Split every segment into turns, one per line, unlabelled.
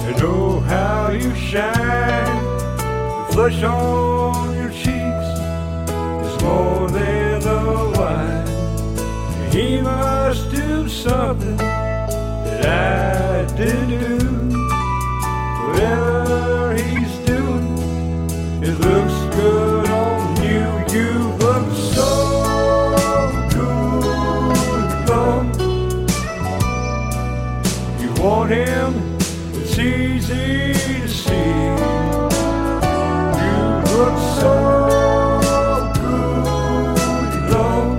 And oh, how you shine. The flush on your cheeks is more than the wine. He must do something that I didn't do. Whatever he's doing, it looks good on you. You look so good, Lord. You want him, it's easy to see. You look so good, Lord.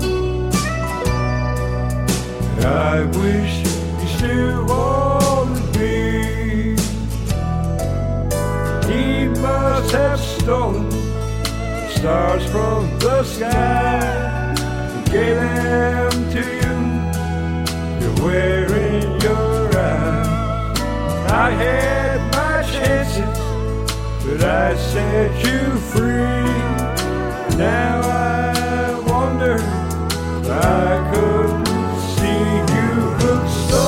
I wish you still wanted me. He must have stolen stars from the sky and gave them to you. You're wearing your eyes. I had my chances, but I set you free. Now I wonder if I could see you look so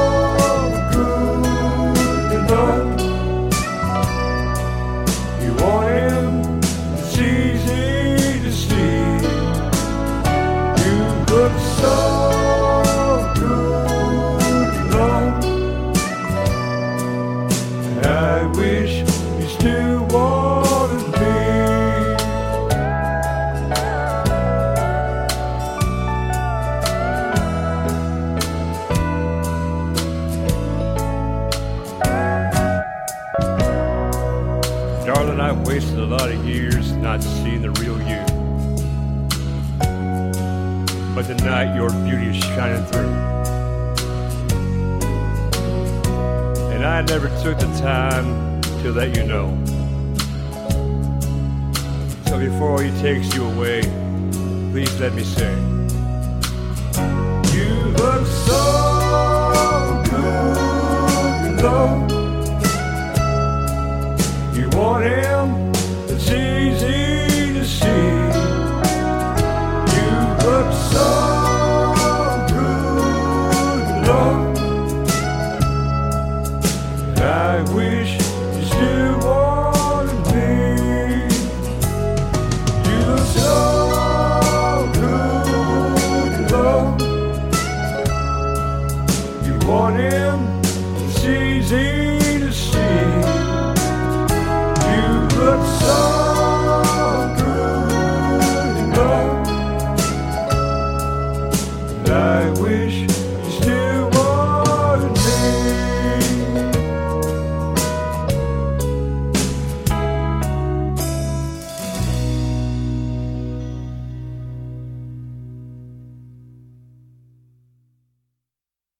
good, Lord. You want him, it's easy to see. You look so good, Lord. I wish you still wanted me. Darling, I've wasted a lot of years not seeing the real you. But tonight your beauty is shining through. And I never took the time to let you know. So before he takes you away, please let me say, you look so good, Lord. You want him, it's easy to see. You look so good, Lord. I wish